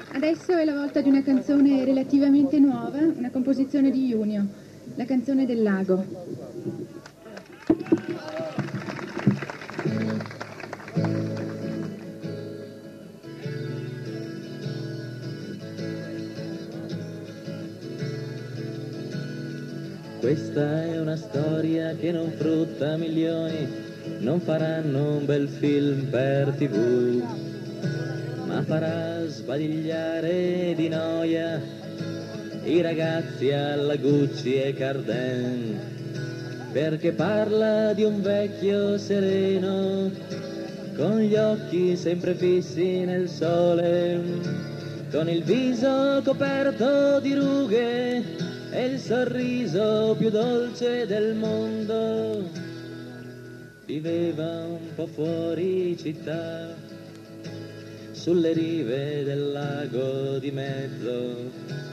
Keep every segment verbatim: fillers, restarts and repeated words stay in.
Adesso è la volta di una canzone relativamente nuova, una composizione di Junio, la canzone del lago. Questa è una storia che non frutta milioni, non faranno un bel film per tivù, ma farà sbadigliare di noia i ragazzi alla Gucci e Cardin, perché parla di un vecchio sereno con gli occhi sempre fissi nel sole, con il viso coperto di rughe e il sorriso più dolce del mondo. Viveva un po' fuori città, sulle rive del lago di mezzo,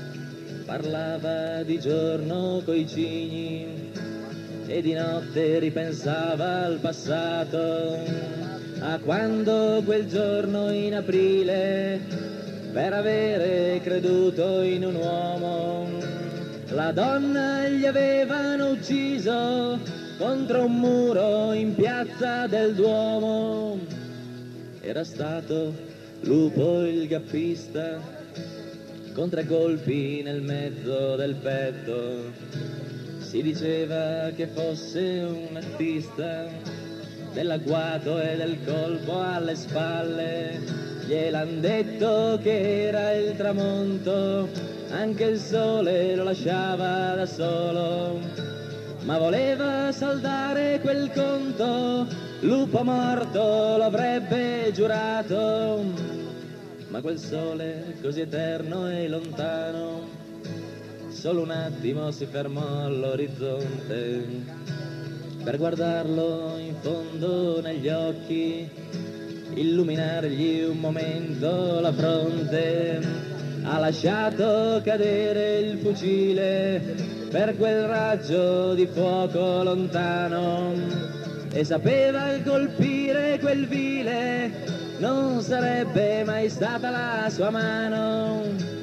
parlava di giorno coi cigni e di notte ripensava al passato, a quando quel giorno in aprile, per avere creduto in un uomo, la donna gli avevano ucciso contro un muro in piazza del Duomo. Era stato Lupo il gappista, con tre colpi nel mezzo del petto. Si diceva che fosse un artista dell'agguato e del colpo alle spalle. Gliel'han detto che era il tramonto, anche il sole lo lasciava da solo, ma voleva saldare quel conto, Lupo morto l'avrebbe giurato, ma quel sole così eterno e lontano, solo un attimo si fermò all'orizzonte, per guardarlo in fondo negli occhi, illuminargli un momento la fronte. Ha lasciato cadere il fucile per quel raggio di fuoco lontano e sapeva colpire quel vile, non sarebbe mai stata la sua mano.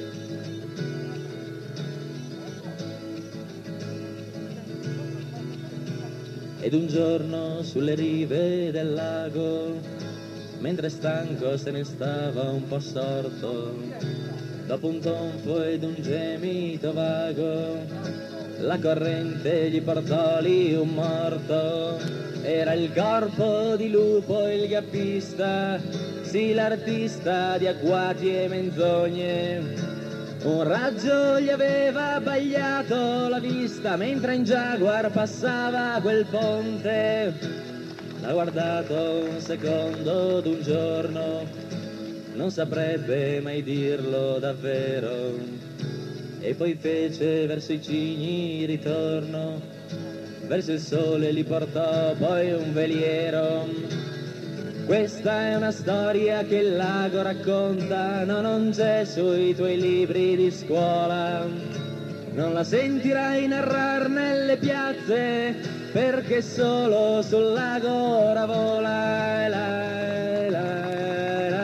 Ed un giorno sulle rive del lago, mentre stanco se ne stava un po' sorto, dopo un tonfo ed un gemito vago, la corrente gli portò lì un morto. Era il corpo di Lupo il gappista, sì l'artista di agguati e menzogne. Un raggio gli aveva abbagliato la vista mentre in Jaguar passava quel ponte. L'ha guardato un secondo d'un giorno, non saprebbe mai dirlo davvero, e poi fece verso i cigni ritorno, verso il sole li portò poi un veliero. Questa è una storia che il lago racconta, no, non c'è sui tuoi libri di scuola, non la sentirai narrar nelle piazze, perché solo sul lago ora vola. La, la, la.